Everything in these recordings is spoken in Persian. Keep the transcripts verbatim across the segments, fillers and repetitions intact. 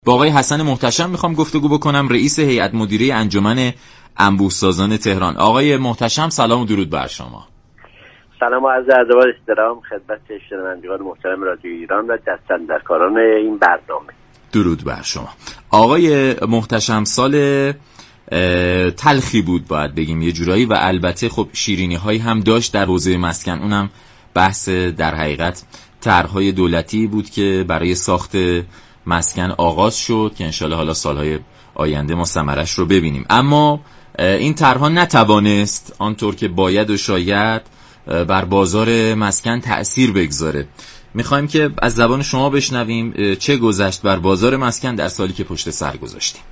با آقای حسن محتشم میخوام گفتگو بکنم، رئیس هیئت مدیره انجمن انبوه‌سازان تهران. آقای محتشم سلام و درود بر شما. سلام و عرض ادب و احترام خدمت شنوندگان محترم رادیو ایران و دستاندرکاران این برنامه. درود بر شما. آقای محتشم، سال تلخی بود باید بگیم یه جورایی و البته خب شیرینی هایی هم داشت در حوزه مسکن. اونم بحث در حقیقت طرح‌های دولتی بود که برای ساخت مسکن آغاز شد که انشالله حالا سالهای آینده ما ثمرش رو ببینیم. اما این طرح‌ها نتوانست آنطور که باید و شاید بر بازار مسکن تأثیر بگذاره. میخوایم که از زبان شما بشنویم چه گذشت بر بازار مسکن در سالی که پشت سر گذاشتیم.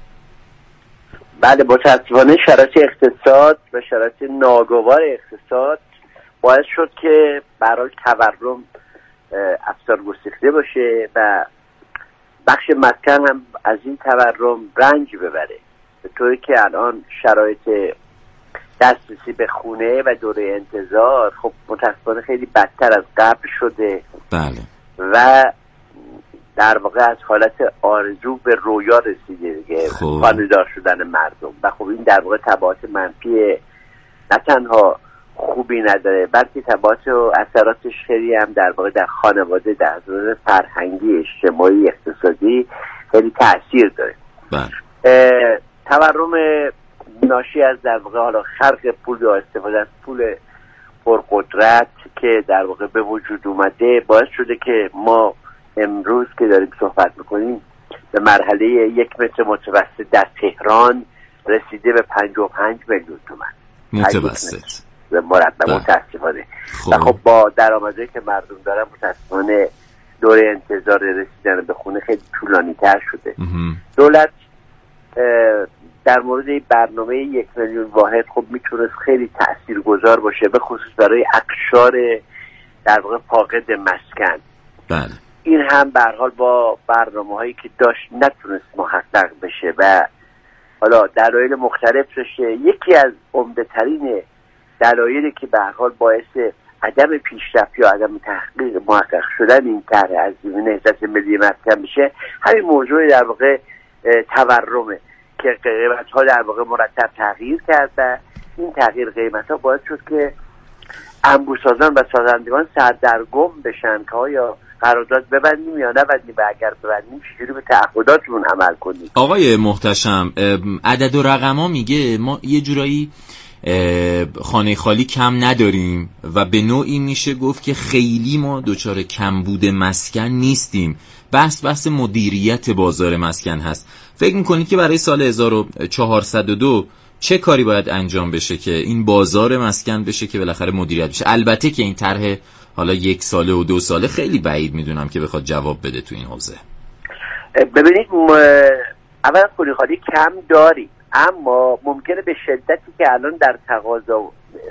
بله، متاسفانه شرایط اقتصاد و شرایط ناگوار اقتصاد باعث شد که برای تورم افزار گسیخته باشه و بخش مسکن هم از این تورم رنج ببره، به طوری که الان شرایط دسترسی به خونه و دوره انتظار خب متاسفانه خیلی بدتر از قبل شده. بله. و در واقع از حالت آرزو به رویا رسیده دیگه، خانه‌دار شدن مردم. و خب این در واقع تبعات منفی نه تنها خوبی نداره بلکه تبعات و اثراتش خیلی هم در واقع در خانواده، در حوزه فرهنگی، اجتماعی، اقتصادی خیلی تأثیر داره. بله. تورم ناشی از در واقع حالا خرق پول یا استفاده از پول پرقدرت که در واقع به وجود اومده باعث شده که ما امروز که داریم صحبت میکنیم به مرحله یک متر متوسط در تهران رسیده به پنجاه و پنج میلیون تومان متوسط مربع متاسفانه. و خب با درآمدی که مردم دارن متاسفانه دوره انتظار رسیدن به خونه خیلی طولانی تر شده. دولت در مورد این برنامه یک میلیون واحد خب میتونست خیلی تاثیرگذار باشه، به خصوص برای اقشار در واقع فاقد مسکن. بله. این هم به هر حال با برنامه‌هایی که داشت نتونست محقق بشه و حالا دلایل مختلف داشته. یکی از عمده‌ترین دلایلی که به هر حال باعث عدم پیشرفت یا عدم تحقیق محقق شدن این طرح از نهضت ملی مسکن بشه همین موضوع در واقع تورمه که قیمت‌ها در واقع مرتب تغییر کرده. این تغییر قیمت‌ها باعث شد که انبوه‌سازان و سازندگان سردرگم بشن که آیا قرارداد ببندیم یا نبندیم و اگر ببندیم چجوری به تعهداتمون عمل کنیم. آقای محتشم، عدد و رقم‌ها میگه ما یه جورایی خانه خالی کم نداریم و به نوعی میشه گفت که خیلی ما دچار کمبود مسکن نیستیم. بحث بحث مدیریت بازار مسکن هست. فکر میکنید که برای سال هزار و چهارصد و دو چه کاری باید انجام بشه که این بازار مسکن بشه که بالاخره مدیریت بشه؟ البته که این طرح حالا یک ساله و دو ساله خیلی بعید میدونم که بخواد جواب بده تو این حوزه. ببینید، اول خانه خالی کم داریم، اما ممکنه به شدتی که الان در تقاضا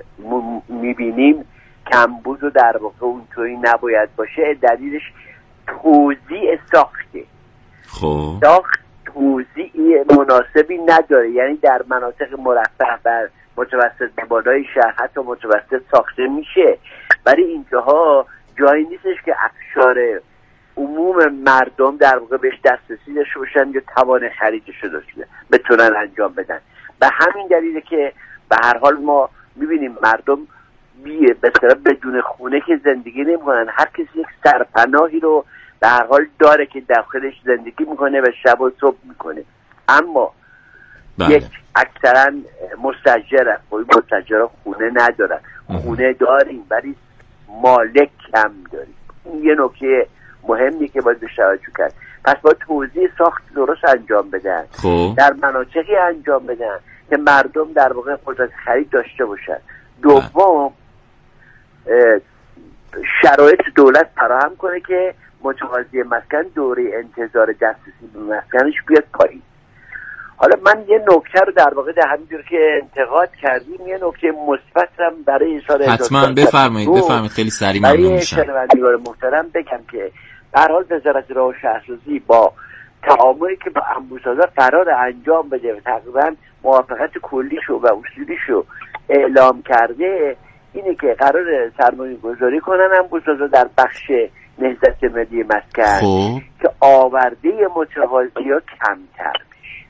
میبینیم کمبود و در واقع اونطوری نباید باشه. دلیلش توزیع ساخته. خب ساخت توزیع مناسبی نداره، یعنی در مناطق مرفه و متوسط به بالای شهر حتی متوسط ساخته میشه، ولی اینجاها جایی نیستش که اقشار عموم مردم در واقع بهش دسترسی داشته باشن یا توان خریدش رو داشته بتونن انجام بدن. به همین دلیله که به هر حال ما میبینیم مردم بیه به طرف بدون خونه که زندگی نمیکنن. هر کسی یک سرپناهی رو به هر حال داره که داخلش زندگی میکنه و شب و صبح میکنه، اما بله. یک اکثرا مستاجرن. خب مستاجرها خونه ندارن. خونه داریم ولی مالک کم داریم. این یه نکته مهمی که باید بهش توجه کرد. پس باید توزیع ساخت درست انجام بدن. خب. در مناطقی انجام بدن که مردم در واقع قدرت خرید داشته باشن. دوم، شرایط دولت فراهم کنه که متقاضی مسکن دوره انتظار دسترسی به مسکنش بیاد پایین. حالا من یه نکته رو در واقع در همینجور که انتقاد کردیم یه نکته مثبت هم برای سال حتما بفرمایید بفرمایید خیلی سریع ممنون میشم. برای شنوندگان محترم بگم که به هر حال وزارت راه و شهرسازی با تعاملی که با انبوه‌سازان قرار انجام بده و تقریبا موافقت کلیشو و اصولیشو اعلام کرده اینه که قرار سرمایه گذاری کنن انبوه‌سازان در بخش نهضت ملی مسکن خب که آورده متقاضی ها کمتر میشه.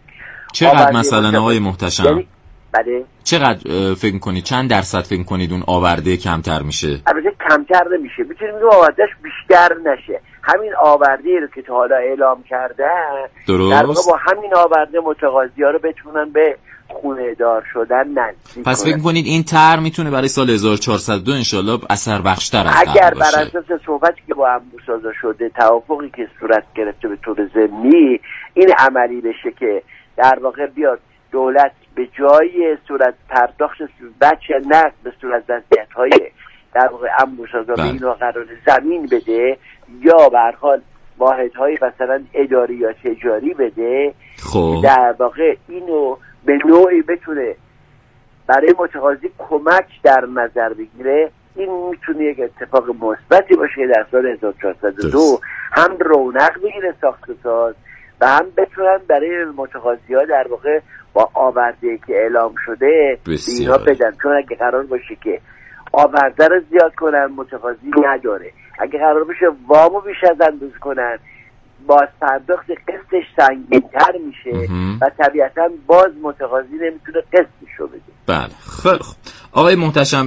چقدر مثلا آقای محتشم؟ یعنی بله چقدر فکر کنید چند درصد فکر کنید اون آورده کمتر میشه؟ البته کمتر نمیشه، میتونیم بگیم آوردهش بیشتر نشه. همین آورده رو که تا حالا اعلام کردن در واقع با همین آورده متقاضی ها رو بتونن به خونه دار شدن نزدیک پس فکر کنید این طرح میتونه برای سال هزار و چهارصد و دو انشالله اثر بخشتر از اگر بر اساس صحبتی که با انبوه‌سازا شده، توافقی که صورت گرفته به طور ضمنی این عملی بشه که در واقع بیاد دولت به جای صورت پرداخت بچه نقد به صورت وضعیت‌های در واقع انبوه‌سازا به اینو قرار زمین بده یا به هر حال واحدهای مثلا اداری یا تجاری بده، خب در واقع اینو به نوعی بتونه برای متقاضی کمک در نظر بگیره، این میتونه یک اتفاق مثبتی باشه در سال هزار و چهارصد و دو هم رونق بگیره ساخت‌وساز و هم بتونن برای متقاضی ها در واقع با آورده که اعلام شده اینا بدن. چون اگه قرار باشه که آورده رو زیاد کنن متقاضی نداره، اگه قرار باشه وامو بیش از اندازه کنن باز پرداخت قسطش سنگین‌تر میشه و طبیعتاً باز متقاضی نمیتونه قسطشو بده. بله خیلی خوب آقای محتشم،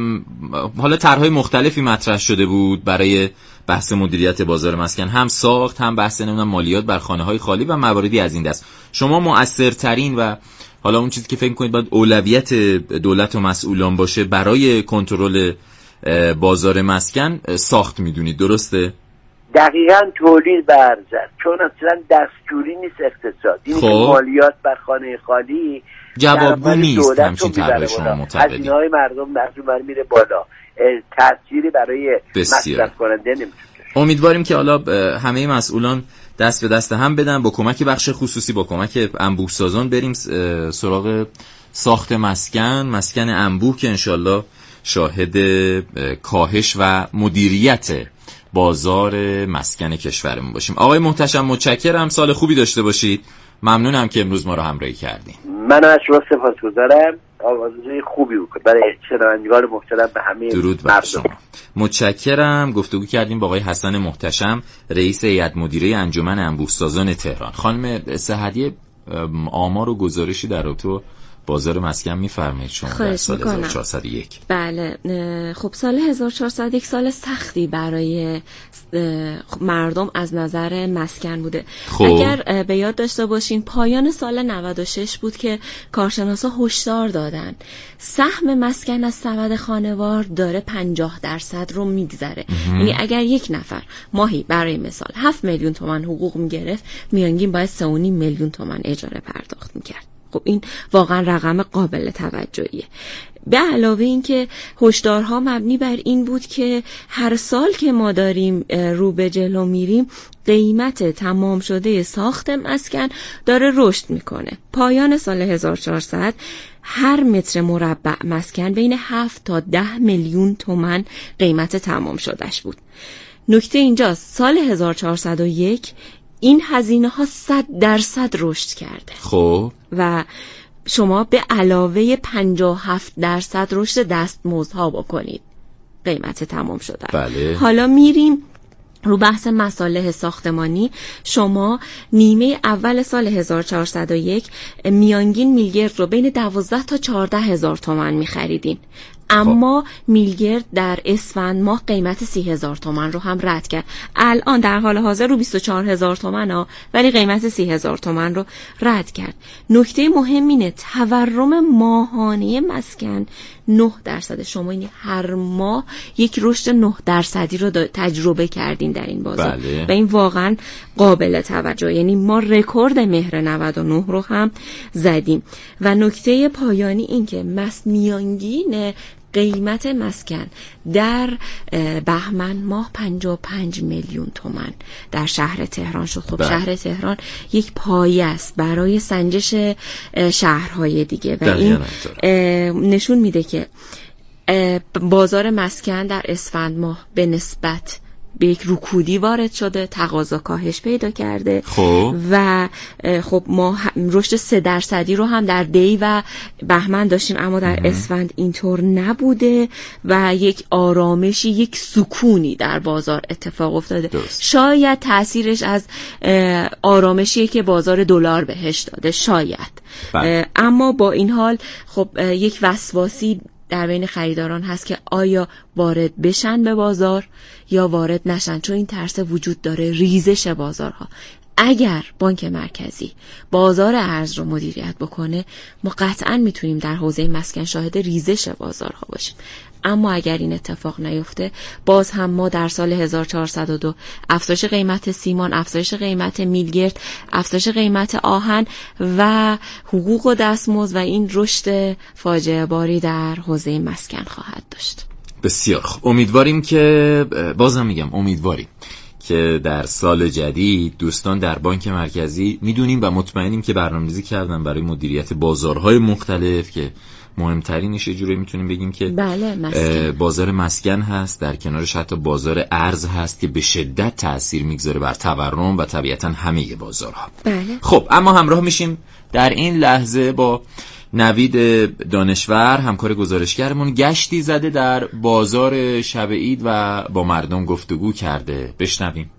حالا طرح‌های مختلفی مطرح شده بود برای بحث مدیریت بازار مسکن، هم ساخت هم بحث نمیدونم مالیات بر خانه‌های خالی و مواردی از این دست. شما مؤثرترین و حالا اون چیزی که فکر کنید باید اولویت دولت و مسئولان باشه برای کنترل بازار مسکن ساخت میدونید، درسته؟ دقیقاً تولید برزد، چون اصلا دستجوری نیست اقتصاد. این خب. مالیات بر خانه خالی جوابگو نیست، همچین طرح شما معتقدید. هزینه‌های مردم در میره بالا، تأثیری برای مصرف کننده نمیشه. امیدواریم که حالا همه مسئولان دست به دست هم بدن، با کمک بخش خصوصی، با کمک انبوه‌سازان بریم سراغ ساخت مسکن، مسکن انبوه که انشالله شاهد کاهش و مدیریت بازار مسکن کشورمون باشیم. آقای محتشم متشکرم، سال خوبی داشته باشید. ممنونم که امروز ما رو همراهی کردیم. من از شما سپاسگزارم. آوازهای خوبی بود برای شنوندگان محترم به همه درود بر شما. متشکرم. گفتگو کردیم با آقای حسن محتشم، رئیس هیئت مدیره انجمن انبوه‌سازان تهران. خانم سحدی، آمار و گزارشی در رابطه بازار مسکن میفرمایید شما در سال هزار و چهارصد و یک؟ بله خب سال هزار و چهارصد و یک سال سختی برای مردم از نظر مسکن بوده. خب. اگر به یاد داشته باشین پایان سال نود و شش بود که کارشناسا هشدار دادن سهم مسکن از سبد خانوار داره پنجاه درصد رو میگذره. یعنی اگر یک نفر ماهی برای مثال هفت میلیون تومان حقوق میگرفت، میانگین باید سه و نیم میلیون تومان اجاره پرداخت میکرد. خب این واقعا رقم قابل توجهیه. به علاوه این که هشدارها مبنی بر این بود که هر سال که ما داریم رو به جلو میریم قیمت تمام شده ساخت مسکن داره رشد میکنه. پایان سال هزار و چهارصد هر متر مربع مسکن بین هفت تا ده میلیون تومان قیمت تمام شدهش بود. نکته اینجاست سال هزار و چهارصد و یک این هزینه ها صد درصد رشد کرده. خب و شما به علاوه پنجاه و هفت درصد رشد دستمزدها بکنید قیمت تمام شده. بله. حالا میریم رو بحث مصالح ساختمانی. شما نیمه اول سال هزار و چهارصد و یک میانگین میلگرد رو بین دوازده تا چهارده هزار تومان میخریدین، اما میلگرد در اسفند ماه قیمت سی هزار تومان رو هم رد کرد. الان در حال حاضر رو بیست و چهار هزار تومان ها، ولی قیمت سی هزار تومان رو رد کرد. نکته مهم اینه تورم ماهانه مسکن نه درصد. شما این هر ماه یک رشد نه درصدی رو تجربه کردین در این بازار. بله. و این واقعا قابل توجه. یعنی ما رکورد مهر نود و نه رو هم زدیم. و نکته پایانی این که مس میانگین قیمت مسکن در بهمن ماه پنجاه و پنج میلیون تومان در شهر تهران شد. خب بله. شهر تهران یک پایه است برای سنجش شهرهای دیگه و این نشون میده که بازار مسکن در اسفند ماه به نسبت به یک رکودی وارد شده، تقاضا کاهش پیدا کرده. خب و خب ما رشد سه درصدی رو هم در دی و بهمن داشتیم، اما در اسفند اینطور نبوده و یک آرامشی، یک سکونی در بازار اتفاق افتاده. درست. شاید تاثیرش از آرامشیه که بازار دلار بهش داده، شاید. بله. اما با این حال خب یک وسواسی در بین خریداران هست که آیا وارد بشن به بازار یا وارد نشن، چون این ترس وجود داره ریزش بازارها. اگر بانک مرکزی بازار ارز رو مدیریت بکنه، ما قطعاً میتونیم در حوزه مسکن شاهد ریزش بازارها باشیم. اما اگر این اتفاق نیفته، باز هم ما در سال هزار و چهارصد و دو افزایش قیمت سیمان، افزایش قیمت میلگرد، افزایش قیمت آهن و حقوق و دستمزد و این رشد فاجعه باری در حوزه مسکن خواهد داشت. بسیار خوب. امیدواریم که بازم میگم امیدواریم که در سال جدید دوستان در بانک مرکزی، میدونیم و مطمئنیم که برنامه‌ریزی کردن برای مدیریت بازارهای مختلف که مهمترینش یه جوری میتونیم بگیم که بله مسکن. بازار مسکن هست، در کنارش حتی بازار ارز هست که به شدت تأثیر میگذاره بر تورم و طبیعتا همه بازارها. بله. خب اما همراه میشیم در این لحظه با نوید دانشور، همکار گزارشگرمون. گشتی زده در بازار شب عید و با مردم گفتگو کرده. بشنویم.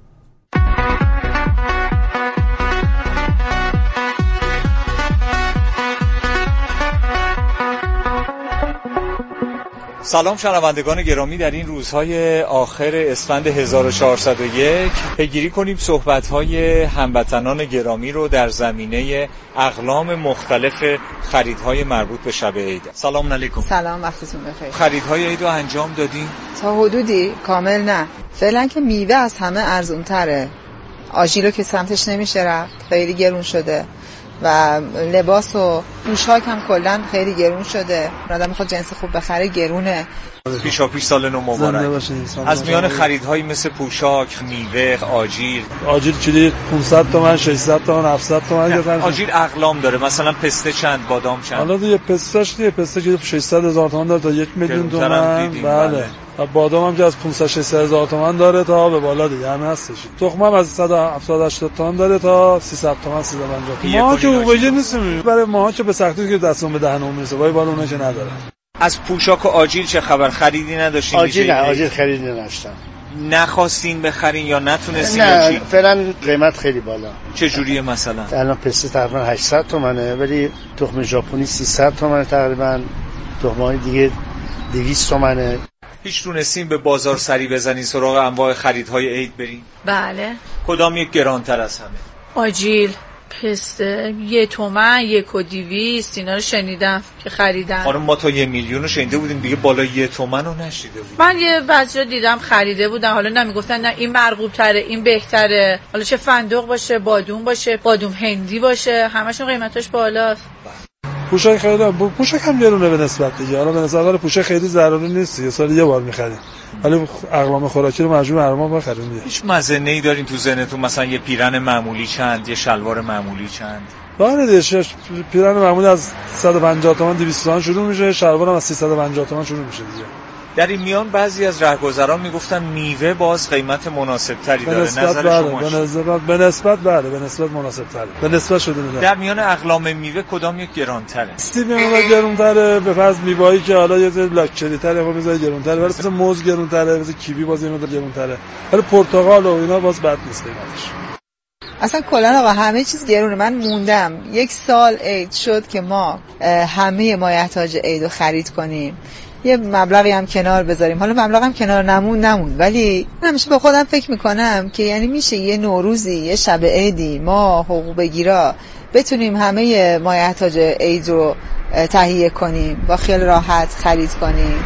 سلام شنوندگان گرامی، در این روزهای آخر اسفند هزار و چهارصد و یک پیگیری کنیم صحبت‌های هموطنان گرامی رو در زمینه اقلام مختلف خریدهای مربوط به شب عید. سلام علیکم. سلام، وقتتون بخیر. خریدهای عید رو انجام دادین؟ تا حدودی، کامل نه. فعلا که میوه از همه ارزون‌تره. آجیلو که سمتش نمیشه رفت، خیلی گرون شده و لباس و پوشاک هم کلا خیلی گرون شده. آدم میخواد جنس خوب بخره، گرونه. پیشا پیش سال نو مبارک. از میان خریدهایی مثل پوشاک، میوه، آجیل آجیل چیزی پانصد تومن، ششصد تومن، هفتصد تومن گذاشتن. آجیل اقلام داره، مثلا پسته چند، بادام چند. حالا دیگه پستهش دیگه پسته که ششصد هزار تومن داره تا یک میلیون تومن. بله. و بادام هم که از پانصد ششصد هزار تومن داره تا به بالا دیگه همه هستش. تخم هم از صد و هفتاد هشتاد تومن داره تا سیصد تومن، سیصد و پنجاه تومن. ما که اوبجه نیستیم، برای ما که به سختی که دستمون به دهنمون میرسه، وای بالا اونها که نداره. از پوشاک و آجیل چه خبر؟ خریدی نداشتین؟ آجیل نه، آجیل خریدی نداشتم. نخواستین بخرین یا نتونستین؟ نه فعلا قیمت خیلی بالا. چه جوریه مثلا؟ الان پسته تقریبا هشتصد تومنه، ولی تخم ژاپنی سیصد تومنه تقریبا، تخم‌های دیگه دویست تومنه. هیچ تونستین به بازار سری بزنین سراغ انواع خریدهای عید برین؟ بله. کدام یک گرانتر از همه؟ آجیل، پسته، یه تومن، یک و دیویست، اینا رو شنیدم که خریدن. خانم ما تا یه میلیون رو شنیده بودیم، دیگه بالا یه تومن رو نشیده بودیم. من یه بعضی دیدم خریده بودن، حالا نمیگفتن نه این مرغوب تره، این بهتره، حالا چه فندق باشه، بادوم باشه، بادوم هندی باشه، همشون قیمتاش بالاست. پوشاک خیلی پوشاک هم گرونه به نسبت دیگه. حالا به نسبت پوشاک خیلی ضروری نیست، یه سال یه بار می‌خریم. ولی اقلام خوراکی رو مجبور هر ماه بخریم دیگه. هیچ مزنه‌ای دارین تو ذهنتون مثلا یه پیرن معمولی چند، یه شلوار معمولی چند؟ بله دیگه، پیرن معمولی از صد و پنجاه تومن دویست تومن شروع میشه، شلوار هم از سیصد و پنجاه تومن شروع میشه دیگه. در این میان بعضی از رهگذران میگفتن میوه باز قیمت مناسب تری داره. نظر بله. شما به نسبت به نسبت بله به نسبت مناسب تره. به نسبت شده میده. در میان اقلام میوه کدام یک گرانتره؟ استیو میوه گرانتره، به فرض میوه‌ای که حالا یه ذره لاکچری تره، خب میذاره گرانتره، ولی مثلا موز گرانتره، مثلا کیوی باز اینو گرانتره. ولی پرتقال و اینا باز بد نیست قیمتش. اصلا کلا آقا همه چیز گرونه. من موندم یک سال عید شد که ما همه مایحتاج عید رو خرید کنیم، یه مبلغی هم کنار بذاریم. حالا مبلغ هم کنار نمون نمون ولی همیشه با خودم فکر میکنم که یعنی میشه یه نوروزی، یه شب عیدی ما حقوق بگیرا بتونیم همه مایحتاج عید رو تهیه کنیم، با خیال راحت خرید کنیم.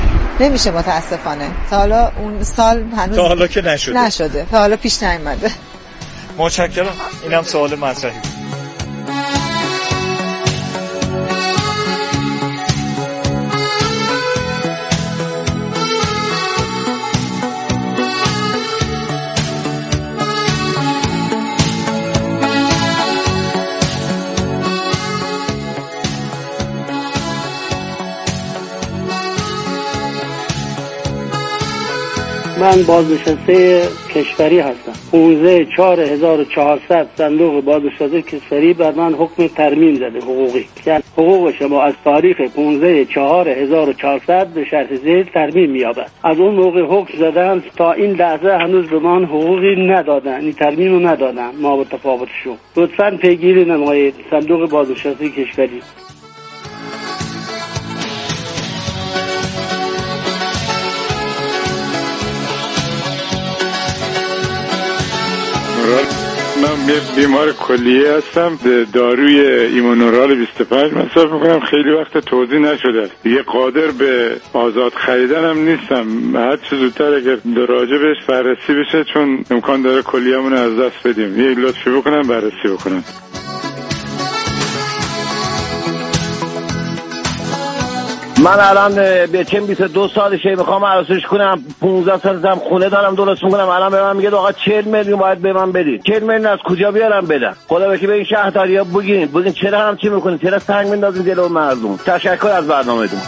نمیشه متاسفانه. تا حالا اون سال هنوز تا حالا که نشده نشده تا حالا پیش نیامده. متشکرم. اینم سوال مطرحی. من بازنشسته کشوری هستم. پانزده چهار هزار و چهارصد صندوق بازنشسته کشوری بر من حکم ترمیم زده حقوقی. یعنی حقوق شما از تاریخ پانزده چهار هزار و چهارصد به شرط زیر ترمیم می‌یابد. از اون موقع حکم زدن تا این لحظه هنوز به من حقوقی ندادن، این ترمیم رو ندادن. ما با تفاوتشون لطفاً پیگیری نمایید. صندوق بازنشسته کشوری. من بیمار کلیه هستم. داروی ایمونورال بیست و پنج مصرف میکنم. خیلی وقت توضیح نشده است. دیگه قادر به آزاد خریدن هم نیستم. هر چه زودتر اگر راجع بهش بررسی بشه، چون امکان داره کلیه‌مون از دست بدیم. یه لطفی بکنم بررسی بکنم. من الان به چم بیست و دو سالشه، میخوام عروسیش کنم. پانزده سالم خونه دارم درست میکنم. الان به من میگه آقا چهل میلیون باید به من بدید. چهل میلیون از کجا بیارم بدم؟ خدا بخیر به این شهرداریا بگین بگین چرا هم چی میکنید؟ چرا سنگ میندازید دل مردم؟ تشکر از برنامه‌تون.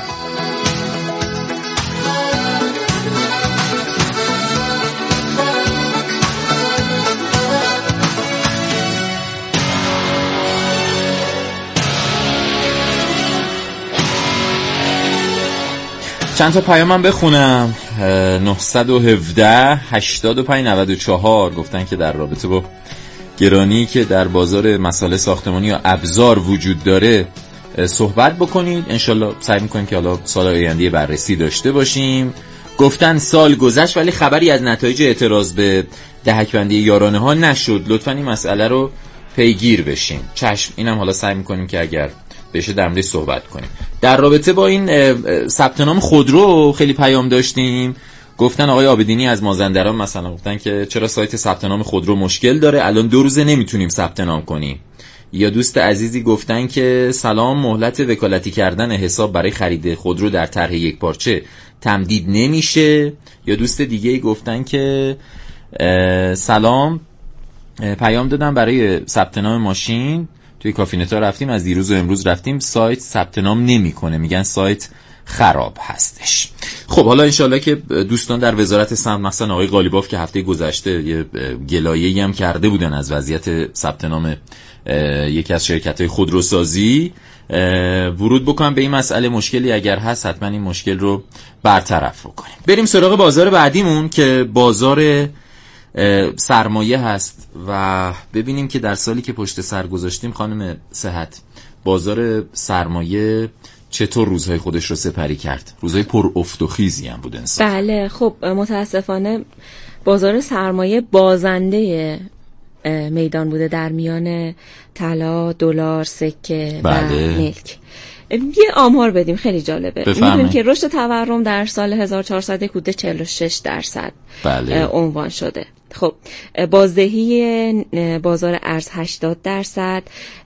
چند تا پیامم بخونم. نه یک هفت هشتاد و پنج نود و چهار گفتن که در رابطه با گرانی که در بازار مسائل ساختمانی یا ابزار وجود داره صحبت بکنید. انشالله سعی میکنیم که حالا سال آینده بررسی داشته باشیم. گفتن سال گذشت ولی خبری از نتایج اعتراض به دهک‌بندی یارانه ها نشد. لطفاً این مسئله رو پیگیر بشیم. چشم، اینم حالا سعی میکنیم که اگر بشه در موردش صحبت کنیم. در رابطه با این ثبت نام خودرو خیلی پیام داشتیم. گفتن آقای آبدینی از مازندران مثلا گفتن که چرا سایت ثبت نام خودرو مشکل داره، الان دو روزه نمیتونیم ثبت نام کنیم. یا دوست عزیزی گفتن که سلام، مهلت وکالتی کردن حساب برای خرید خودرو در طرح یک پارچه تمدید نمیشه. یا دوست دیگه گفتن که سلام، پیام دادم برای ثبت نام ماشین توی کافینتا رفتیم، از دیروز و امروز رفتیم، سایت ثبت نام نمیکنه، میگن سایت خراب هستش. خب حالا انشالله که دوستان در وزارت سمت مثلا آقای قالیباف که هفته گذشته یه گلایه‌ای هم کرده بودن از وضعیت ثبت نام یکی از شرکت‌های خودروسازی، ورود بکنم به این مسئله. مشکلی اگر هست حتما این مشکل رو برطرف بکنیم. بریم سراغ بازار بعدیمون که بازار سرمایه هست و ببینیم که در سالی که پشت سر گذاشتیم خانم صحت، بازار سرمایه چطور روزهای خودش رو سپری کرد؟ روزهای پر افت و خیزی هم بود انصاف. بله، خب متاسفانه بازار سرمایه بازنده میدان بوده در میان طلا، دلار، سکه بله. و ملک. یه آمار بدیم خیلی جالبه. می‌دونیم که رشد تورم در سال هزار و چهارصد حدود چهل و شش درصد بله. عنوان شده. خب بازدهی بازار ارز هشتاد درصد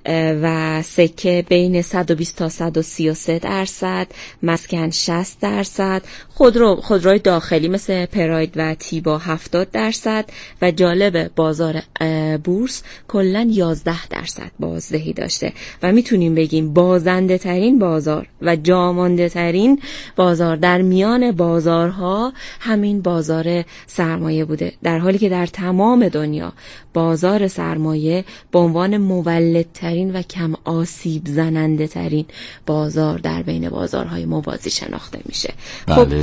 و سکه بین صد و بیست تا صد و سی و سه درصد، مسکن شصت درصد، خودرو خودروی داخلی مثل پراید و تیبا هفتاد درصد و جالب بازار بورس کلا یازده درصد بازدهی داشته و میتونیم بگیم بازنده ترین بازار و جامانده ترین بازار در میان بازارها همین بازار سرمایه بوده، در حالی که در تمام دنیا بازار سرمایه به عنوان مولدترین و کم آسیب زننده ترین بازار در بین بازارهای موازی شناخته میشه. بله. خب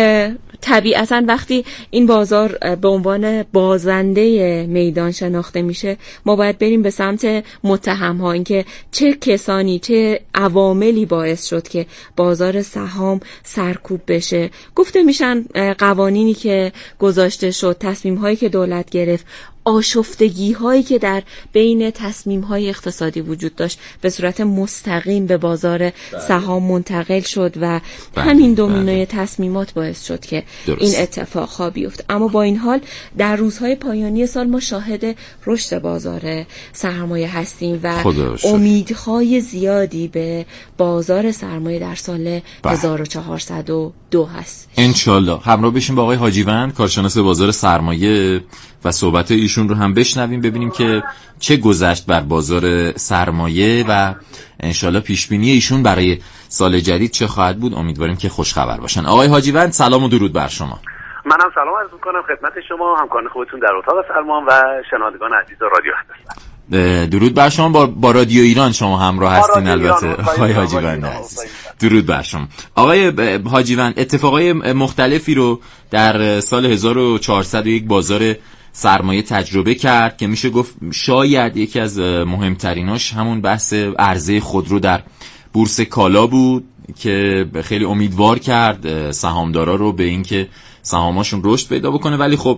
طبیعتا وقتی این بازار به عنوان بازنده میدان شناخته میشه ما باید بریم به سمت متهم ها، اینکه چه کسانی چه عواملی باعث شد که بازار سهام سرکوب بشه. گفته میشن قوانینی که گذاشته شد، تصمیم هایی که دولت گرفت، آشفتگی هایی که در بین تصمیم های اقتصادی وجود داشت به صورت مستقیم به بازار بله. سهام منتقل شد و بله. همین دومینوی بله. تصمیمات باعث شد که درست. این اتفاق ها بیفته. اما با این حال در روزهای پایانی سال ما شاهد رشد بازار سرمایه هستیم و امیدهای زیادی به بازار سرمایه در سال بله. هزار و چهارصد و دو هست. انشالله همراه بشیم با آقای حاجیوند، کارشناس بازار سرمایه، و صحبت ایشون رو هم بشنویم ببینیم که چه گذشت بر بازار سرمایه و انشالله پیشبینی ایشون برای سال جدید چه خواهد بود. امیدواریم که خوش خبر باشن. آقای حاجیوند سلام و درود بر شما. منم سلام عرض می‌کنم خدمت شما، همکاران خودتون در اتاق سلمان و شنوندگان عزیز رادیو هستم. درود بر شما. با, با رادیو ایران شما همراه هستین البته آقای حاجیوند عزیز. درود بر شما آقای حاجیوند. اتفاقای مختلفی رو در سال هزار و چهارصد و یک بازار سرمایه تجربه کرد که میشه گفت شاید یکی از مهمتریناش همون بحث عرضه خودرو در بورس کالا بود که خیلی امیدوار کرد سهامدارا رو به اینکه سهاماشون رشد پیدا بکنه. ولی خب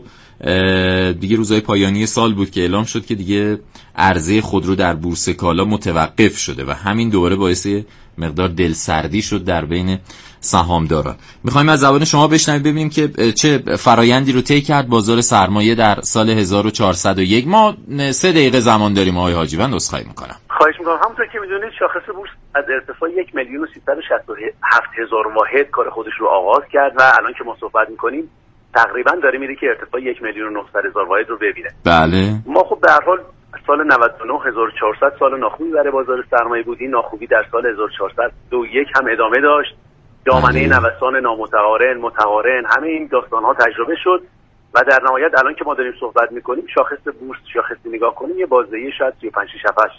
دیگه روزهای پایانی سال بود که اعلام شد که دیگه عرضه خودرو در بورس کالا متوقف شده و همین دوباره باعث مقدار دلسردی شد در بین سهامداران. میخوایم از زبان شما بشنویم ببینیم که چه فرایندی رو طی کرد بازار سرمایه در سال هزار و چهارصد و یک. ما سه دقیقه زمان داریم آقای حاجیوند، عذرخواهی میکنم. خواهش میکنم. همونطور که میدونید شاخص بورس از ارتفاع یک میلیون و سیصد و شصت و هفت هزار واحد کار خودش رو آغاز کرد و الان که ما صحبت میکنیم تقریبا داره میره که ارتفاع یک میلیون و نهصد هزار واحد رو ببینه. بله. ما خب به هر حال سال نود و نه هزار و چهارصد سال ناخوبی برای بازار سرمایه بود. این ناخوبی در سال هزار و چهارصد و یک هم ادامه داشت. دامنه نوسان نامتقارن، متقارن، همه این داستان‌ها تجربه شد و در نهایت الان که ما داریم صحبت میکنیم شاخص بورس شاخصی نگاه کنیم یه بازدهی شاید سی و پنج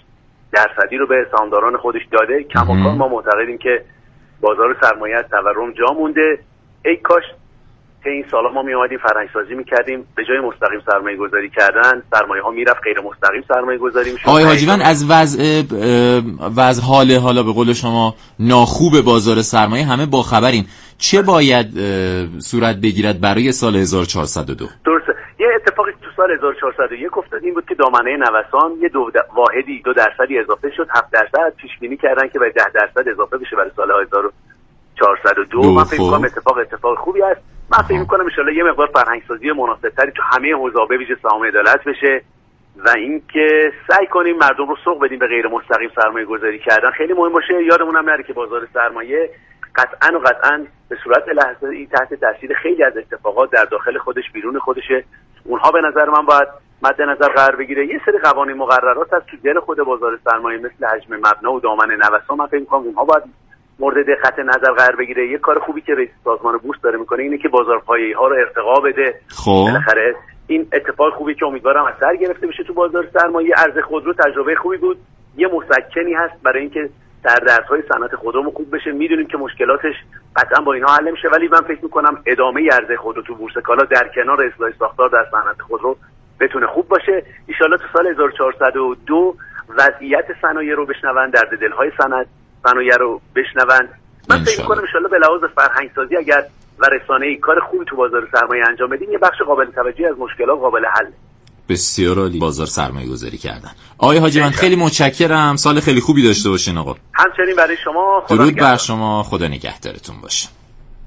درصدی رو به سهامداران خودش داده. کماکان ما معتقدیم که بازار سرمایه از تورم جا مونده. ای کاش که این سالا ما می اومدیم فرهنگ سازی میکردیم، به جای مستقیم سرمایه گذاری کردن سرمایه ها میرفت غیر مستقیم سرمایه گذاری میشد. آقای حاجیوند از وضع وضع حال حالا به قول شما ناخوب بازار سرمایه همه با خبریم، چه باید صورت بگیرد برای سال هزار و چهارصد و دو؟ درسته. یه اتفاقی تو سال هزار و چهارصد و یک افتاد، این بود که دامنه نوسان یه دو واحدی دو درصدی اضافه شد. هفت درصد پیش بینی کردن که به ده درصد اضافه بشه برای سال هزار و چهارصد و دو. من فکر می‌کنم اتفاق اتفاق خوبی است. من فکر می‌کنم ان شاءالله یه مقدار فرهنگ‌سازی مناسب‌تری تو همه حوزه‌ها به ویژه سهام عدالت بشه و اینکه سعی کنیم مردم رو سوق بدیم به غیر مستقیم سرمایه گذاری کردن. خیلی مهم باشه. یادمون هم نره که بازار سرمایه قطعاً و قطعاً به صورت لحظه‌ای تحت تاثیر خیلی از اتفاقات در داخل خودش بیرون خودشه. اونها به نظر من باید مد نظر قرار بگیره. یه سری قوانین مقررات هست تو دل خود بازار سرمایه مثل حجم مبنا و دامن نوسان، من فکر می‌کنم اونها باید مورد دقت نظر قرار بگیره. یه کار خوبی که رئیس سازمان بورس داره میکنه اینه که بازار پایه‌ها رو ارتقا بده. خب بالاخره این اتفاق خوبی که امیدوارم اثر گرفته بشه تو بازار سرمایه. ارز خودرو تجربه خوبی بود، یه مسکنی هست برای اینکه سردردهای صنعت خودرو خوب بشه. میدونیم که مشکلاتش قطعا با اینها حل میشه، ولی من فکر میکنم ادامه ارز خودرو تو بورس کالا در کنار اصلاح ساختار در صنعت خودرو بتونه خوب باشه. ان شاءالله تو سال هزار و چهارصد و دو وضعیت صنایع رو بشنون، درد دلهای صنعت صنایع رو بشنون. من فکر می‌کنم ان شاءالله به لحاظ فرهنگ سازی اگر و رسانه‌ای کار خوبی تو بازار سرمایه انجام بدیم یه بخش قابل توجهی از مشکلات قابل حل. بسیار عالی. بازار سرمایه گذاری کردن. آقای حاجیوند خیلی متشکرم. سال خیلی خوبی داشته باشین آقا. همچنین برای شما. درود بر شما. خدا نگهدارتون باشه.